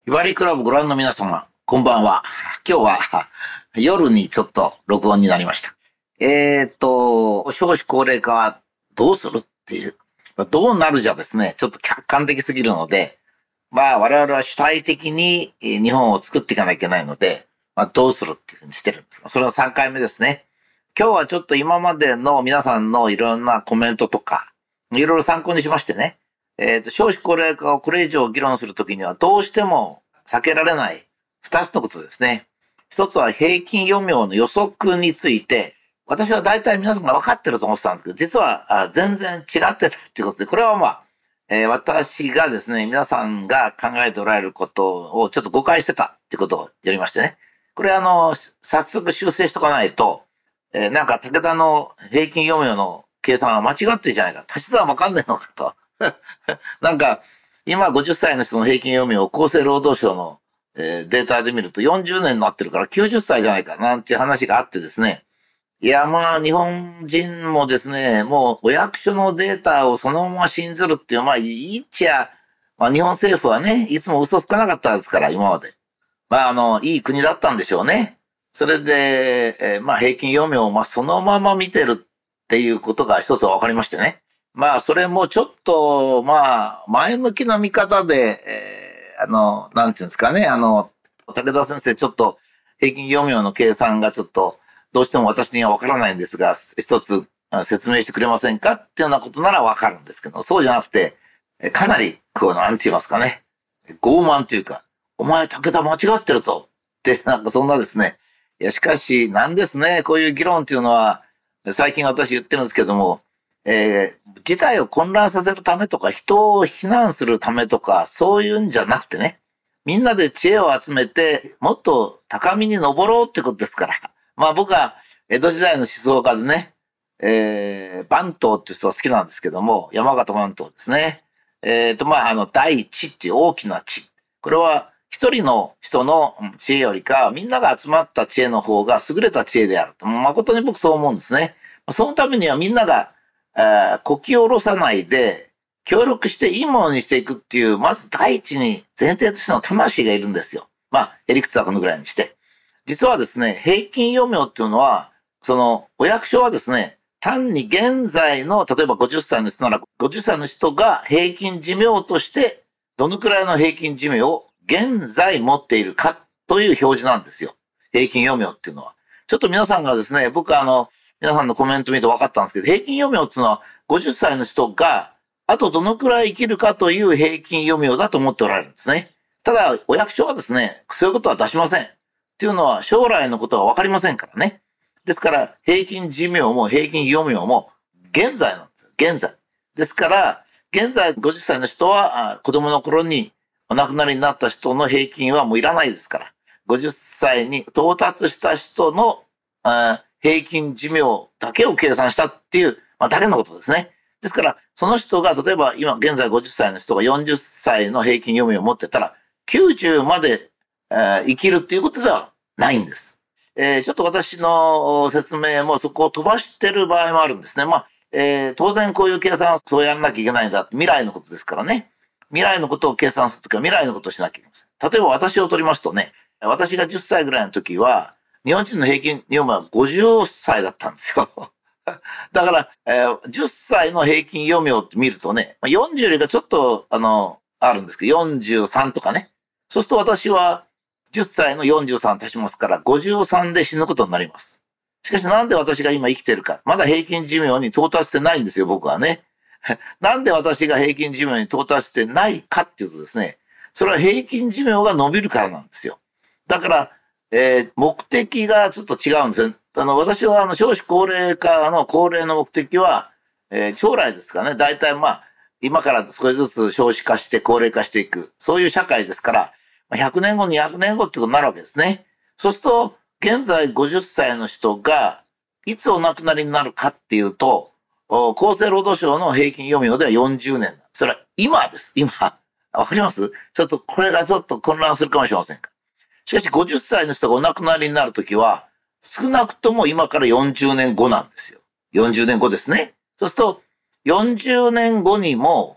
ひばりクラブご覧の皆様、こんばんは。今日は夜にちょっと録音になりました。少子高齢化はどうするっていう、どうなるじゃですね、ちょっと客観的すぎるので、我々は主体的に日本を作っていかなきゃいけないので、どうするっていうふうにしてるんですが、それの3回目ですね。今日はちょっと今までの皆さんのいろんなコメントとか、いろいろ参考にしましてね、少子高齢化をこれ以上議論するときにはどうしても避けられない2つのことですね。一つは平均余命の予測について、私は大体皆さんが分かってると思ってたんですけど、実は全然違ってたっていうことで、これは私がですね、皆さんが考えておられることをちょっと誤解してたっていうことをやりましてね。これ早速修正しとかないと、なんか武田の平均余命の計算は間違ってるじゃないか。足し算わかんないのかと。なんか、今50歳の人の平均余命を厚生労働省の、データで見ると40年になってるから90歳じゃないかなんていう話があってですね。いや、日本人もですね、もうお役所のデータをそのまま信ずるっていう、いいっちゃ、日本政府はね、いつも嘘つかなかったですから、今まで。いい国だったんでしょうね。それで、平均余命をそのまま見てるっていうことが一つ分かりましてね。それもちょっと、前向きな見方で、なんていうんですかね、武田先生、ちょっと平均余命の計算がちょっと、どうしても私には分からないんですが、一つ説明してくれませんかっていうようなことなら分かるんですけど、そうじゃなくて、かなり、なんて言いますかね、傲慢というか、お前武田間違ってるぞって、そんなですね、いや、しかし、なんですね、こういう議論っていうのは、最近私言ってるんですけども、事態を混乱させるためとか、人を非難するためとか、そういうんじゃなくてね、みんなで知恵を集めて、もっと高みに登ろうってことですから。僕は江戸時代の思想家でね、番頭っていう人が好きなんですけども、山形番頭ですね。第一っていう大きな知。これは一人の人の知恵よりか、みんなが集まった知恵の方が優れた知恵であると。誠に僕そう思うんですね。そのためにはみんなが、こき下ろさないで、協力していいものにしていくっていう、まず第一に前提としての魂がいるんですよ。へりくつはこのぐらいにして。実はですね、平均余命っていうのは、お役所はですね、単に現在の、例えば50歳の人なら、50歳の人が平均寿命として、どのくらいの平均寿命を現在持っているかという表示なんですよ。平均余命っていうのは。ちょっと皆さんがですね、僕皆さんのコメント見て分かったんですけど、平均余命っていうのは、50歳の人が、あとどのくらい生きるかという平均余命だと思っておられるんですね。ただ、お役所はですね、そういうことは出しません。っていうのは、将来のことは分かりませんからね。ですから、平均寿命も平均余命も現在なんですよ。現在。ですから、現在50歳の人は子供の頃にお亡くなりになった人の平均はもういらないですから、50歳に到達した人の平均寿命だけを計算したっていう、だけのことですね。ですから、その人が、例えば今現在50歳の人が40歳の平均余命を持ってたら、90まで生きるっていうことではないんです。ちょっと私の説明もそこを飛ばしてる場合もあるんですね。当然こういう計算はそうやらなきゃいけないんだ。未来のことですからね。未来のことを計算するときは未来のことをしなきゃいけません。例えば私を取りますとね、私が10歳ぐらいの時は、日本人の平均余命は50歳だったんですよ。だから、10歳の平均余命って見るとね、40よりがちょっと、あるんですけど、43とかね。そうすると私は、10歳の43足しますから、53で死ぬことになります。しかしなんで私が今生きてるか。まだ平均寿命に到達してないんですよ、僕はね。なんで私が平均寿命に到達してないかっていうとですね、それは平均寿命が伸びるからなんですよ。だから、目的がちょっと違うんですよ。私は少子高齢化の高齢の目的は、将来ですかね。大体今から少しずつ少子化して高齢化していく。そういう社会ですから、100年後、200年後ってことになるわけですね。そうすると、現在50歳の人が、いつお亡くなりになるかっていうと、厚生労働省の平均余命では40年。それは今です。今。わかります？ちょっとこれがちょっと混乱するかもしれませんが。しかし50歳の人がお亡くなりになるときは、少なくとも今から40年後なんですよ。40年後ですね。そうすると、40年後にも、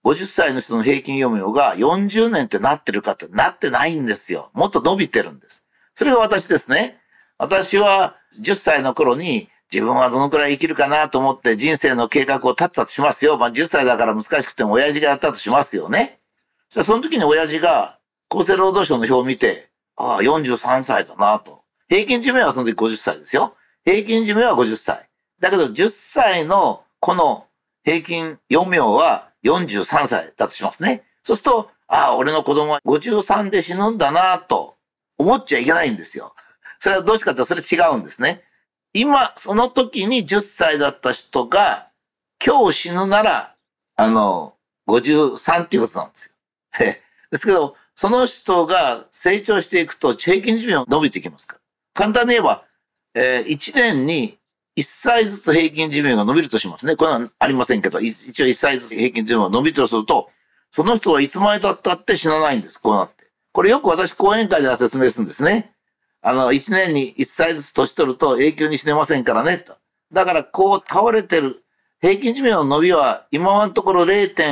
50歳の人の平均余命が40年ってなってるかってなってないんですよ。もっと伸びてるんです。それが私ですね。私は10歳の頃に自分はどのくらい生きるかなと思って人生の計画を立てたとしますよ。まあ10歳だから難しくても親父がやったとしますよね。その時に親父が厚生労働省の表を見て、ああ、43歳だなと。平均寿命はその時50歳ですよ。平均寿命は50歳。だけど10歳のこの平均余命は43歳だとしますね。そうすると、ああ、俺の子供は53で死ぬんだなと思っちゃいけないんですよ。それはどうしてかってそれ違うんですね。今、その時に10歳だった人が今日死ぬなら、53っていうことなんですよ。ですけど、その人が成長していくと平均寿命伸びてきますから。簡単に言えば、1年に1歳ずつ平均寿命が伸びるとしますね。これはありませんけど、一応1歳ずつ平均寿命が伸びるとすると、その人はいつまで経ったって死なないんです。こうなって。これよく私講演会では説明するんですね。1年に1歳ずつ年取ると永久に死ねませんからね、と。だからこう倒れてる平均寿命の伸びは今のところ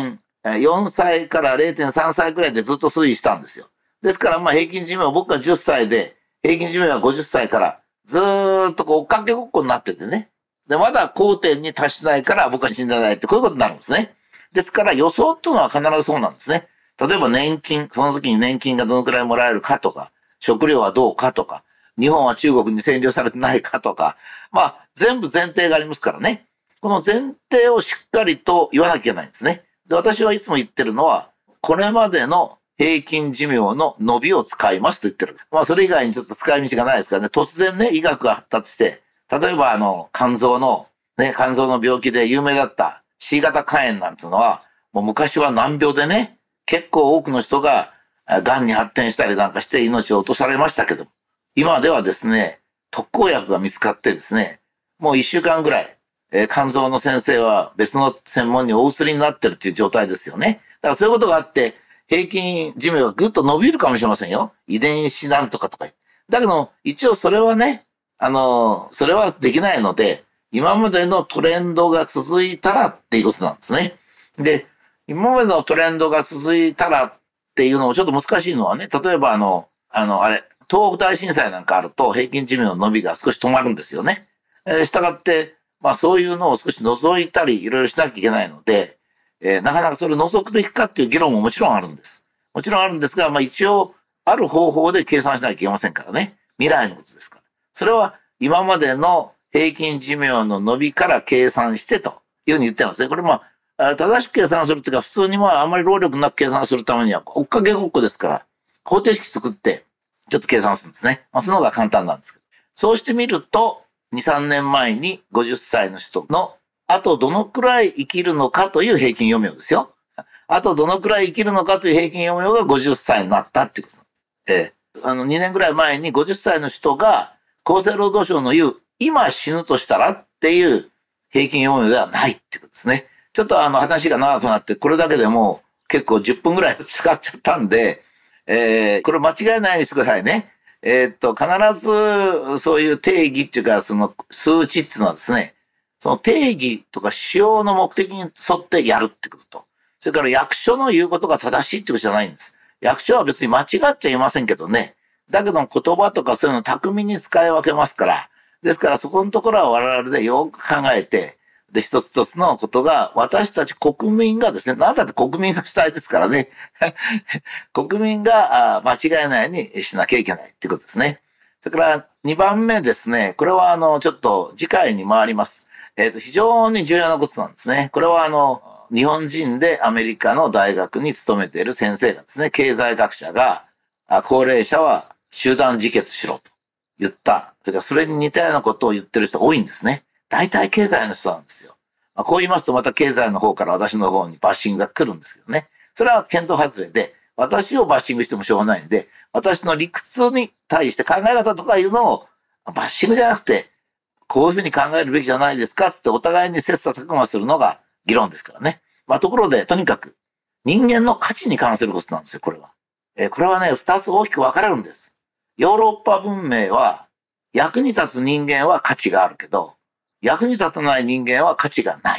0.4歳から0.3歳くらいでずっと推移したんですよ。ですからまあ平均寿命、僕が10歳で平均寿命は50歳からずーっとこう追っかけごっこになっててね。で、まだ高点に達しないから僕は死んでないってこういうことになるんですね。ですから予想っていうのは必ずそうなんですね。例えば年金、その時に年金がどのくらいもらえるかとか、食料はどうかとか、日本は中国に占領されてないかとか、まあ全部前提がありますからね。この前提をしっかりと言わなきゃいけないんですね。で、私はいつも言ってるのは、これまでの平均寿命の伸びを使いますと言ってるんです。まあそれ以外にちょっと使い道がないですからね、突然ね、医学が発達して、例えば肝臓の病気で有名だった C 型肝炎なんていうのは、もう昔は難病でね、結構多くの人が癌に発展したりなんかして命を落とされましたけど、今ではですね、特効薬が見つかってですね、もう1週間ぐらい、肝臓の先生は別の専門にお移りになってるっていう状態ですよね。だからそういうことがあって、平均寿命がぐっと伸びるかもしれませんよ。遺伝子なんとかとか。だけど、一応それはね、それはできないので、今までのトレンドが続いたらっていうことなんですね。で、今までのトレンドが続いたらっていうのもちょっと難しいのはね、例えば東北大震災なんかあると平均寿命の伸びが少し止まるんですよね。したがって、まあそういうのを少し除いたりいろいろしなきゃいけないので、なかなかそれを除くべきかっていう議論ももちろんあるんです。もちろんあるんですが、まあ一応ある方法で計算しなきゃいけませんからね。未来のことですから。それは今までの平均寿命の伸びから計算してというふうに言ってるんですね。これまあ、正しく計算するっていうか、普通にまああんまり労力なく計算するためには追っかけごっこですから、方程式作ってちょっと計算するんですね。まあその方が簡単なんですけど。そうしてみると、2、3年前に50歳の人のあとどのくらい生きるのかという平均余命ですよ。あとどのくらい生きるのかという平均余命が50歳になったっていうことなんです。2年ぐらい前に50歳の人が厚生労働省の言う今死ぬとしたらっていう平均余命ではないっていうことですね。ちょっと話が長くなってこれだけでもう結構10分ぐらい使っちゃったんで、これ間違えないようにしてくださいね。必ずそういう定義っていうかその数値っていうのはですね、その定義とか使用の目的に沿ってやるってことと、それから役所の言うことが正しいってことじゃないんです。役所は別に間違っちゃいませんけどね。だけど言葉とかそういうのを巧みに使い分けますから。ですからそこのところは我々でよく考えて、で、一つ一つのことが私たち国民がですね、なんだって国民が主体ですからね。国民が間違えないようにしなきゃいけないっていうことですね。それから2番目ですね。これはちょっと次回に回ります。非常に重要なことなんですね。これは日本人でアメリカの大学に勤めている先生がですね、経済学者が、高齢者は集団自決しろと言った。それからそれに似たようなことを言ってる人が多いんですね。大体経済の人なんですよ。こう言いますとまた経済の方から私の方にバッシングが来るんですけどね。それは検討外れで、私をバッシングしてもしょうがないんで、私の理屈に対して考え方とかいうのをバッシングじゃなくて、こういうふうに考えるべきじゃないですかつってお互いに切磋琢磨するのが議論ですからね。まあところで、とにかく人間の価値に関することなんですよ、これは。これはね、二つ大きく分かれるんです。ヨーロッパ文明は役に立つ人間は価値があるけど、役に立たない人間は価値がない。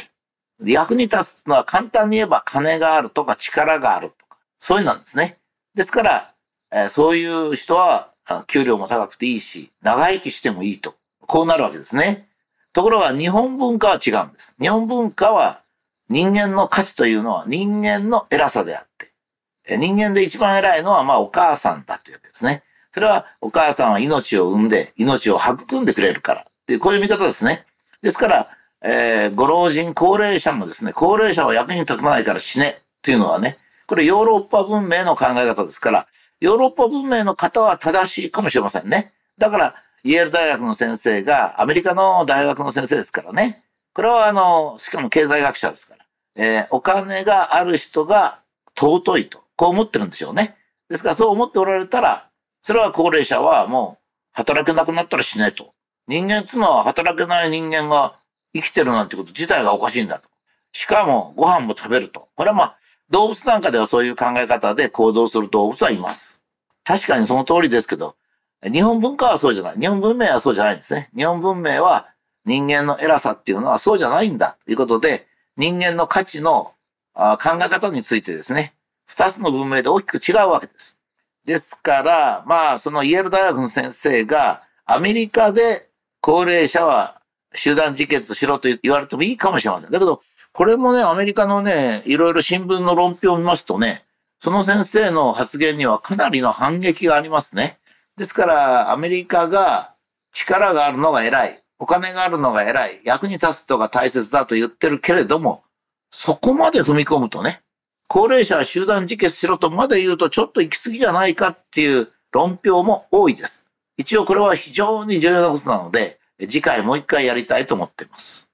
役に立つのは簡単に言えば金があるとか力があるとか、そういうのなんですね。ですから、そういう人は給料も高くていいし、長生きしてもいいと。こうなるわけですね。ところが日本文化は違うんです。日本文化は人間の価値というのは人間の偉さであって、人間で一番偉いのはお母さんだというわけですね。それはお母さんは命を産んで、命を育んでくれるからっていう、こういう見方ですね。ですから、ご老人、高齢者もですね、高齢者は役に立たないから死ねっていうのはね、これヨーロッパ文明の考え方ですから、ヨーロッパ文明の方は正しいかもしれませんね。だから、イェール大学の先生がアメリカの大学の先生ですからね。これはしかも経済学者ですから。お金がある人が尊いと、こう思ってるんでしょうね。ですからそう思っておられたら、それは高齢者はもう働けなくなったら死ねと。人間っていうのは働けない人間が生きてるなんてこと自体がおかしいんだと。しかもご飯も食べると。これは動物なんかではそういう考え方で行動する動物はいます。確かにその通りですけど、日本文化はそうじゃない。日本文明はそうじゃないんですね。日本文明は人間の偉さっていうのはそうじゃないんだということで、人間の価値の考え方についてですね、二つの文明で大きく違うわけです。ですから、そのイェール大学の先生がアメリカで高齢者は集団自決しろと言われてもいいかもしれません。だけど、これもね、アメリカのね、いろいろ新聞の論評を見ますとね、その先生の発言にはかなりの反撃がありますね。ですから、アメリカが力があるのが偉い、お金があるのが偉い、役に立つことが大切だと言ってるけれども、そこまで踏み込むとね、高齢者は集団自決しろとまで言うとちょっと行き過ぎじゃないかっていう論評も多いです。一応これは非常に重要なことなので、次回もう一回やりたいと思っています。